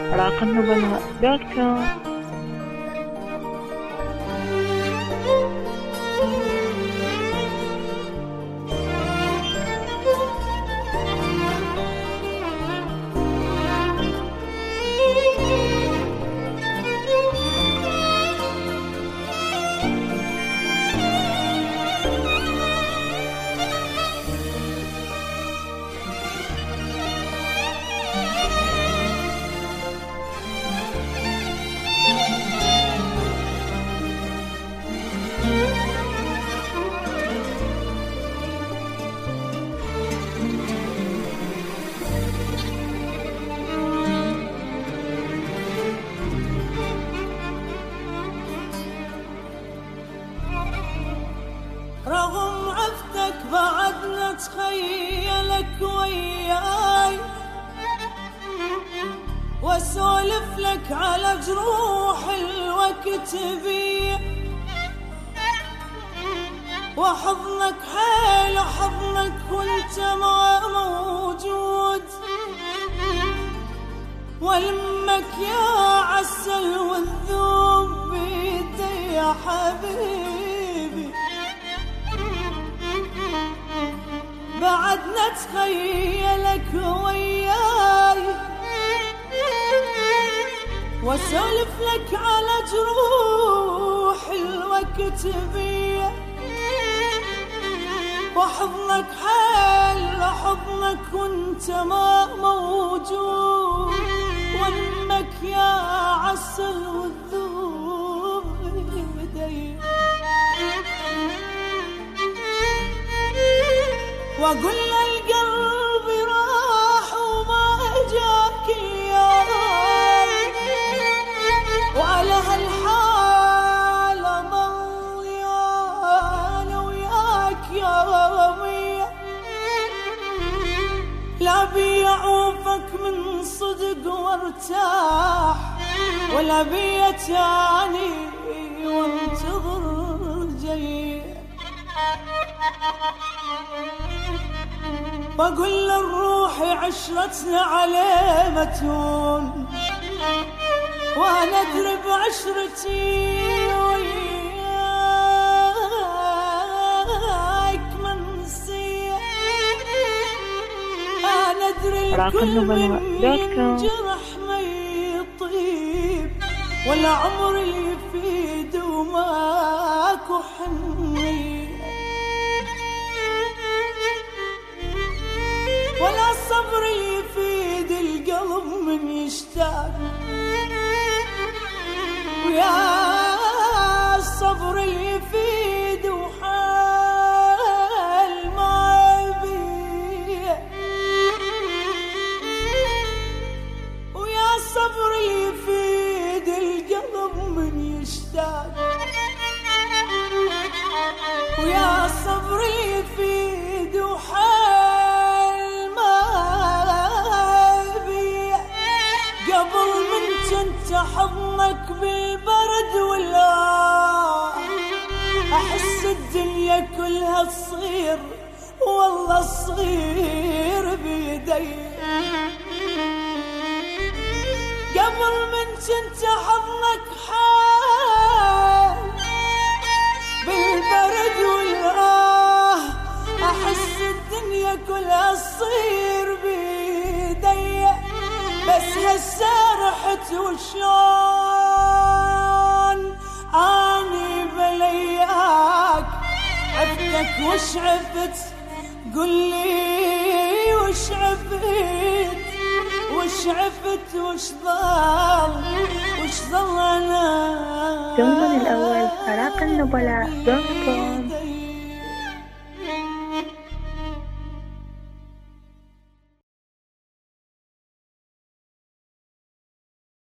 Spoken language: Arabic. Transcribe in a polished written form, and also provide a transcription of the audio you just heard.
راقنبلاء.com. رغم عفتك بعدنا تخيلك وياي واسولف لك على جروح الوقت بي وحضنك حيل حضنك وانت ما موجود والمك يا عسل والذوب بيدي يا حبيبي بعدنا تخيلك وياي واسولف لك على جروح الوقت بي وحضنك حيل حضنك وانت ما موجود وامك يا عسل والذوب بيدي واقول القلب راح وما جاك اليوم وعلى هالحال ضل انا وياك يومي لا بيعوفك من صدق وارتاح ولا بيتاني وانتظر جاي واقول للروح عشرتنا عليه متون وانا ادري بعشرتي وياك منسيه انا ادري الكل من جرح ما يطيب ولا عمر يفيد وماكو حنيه ولا الصبر يفيد القلب من يشتاق ويا الصبر يفيد وحال ما بيه ويا الصبر يفيد القلب من يشتاق ويا الصبر يفيد وحال قبل من كنت حضنك بالبرد ولا أحس الدنيا كلها تصير والله تصير بيدي قبل من كنت حضنك حال بالبرد ولا أحس الدنيا كلها تصير بيدي بس هسه رحت وشلون اني بلياك عفتك وش عفت قل لي وش عفت وش عفت وش ضل انا دوما الأول راقنبلاء.com.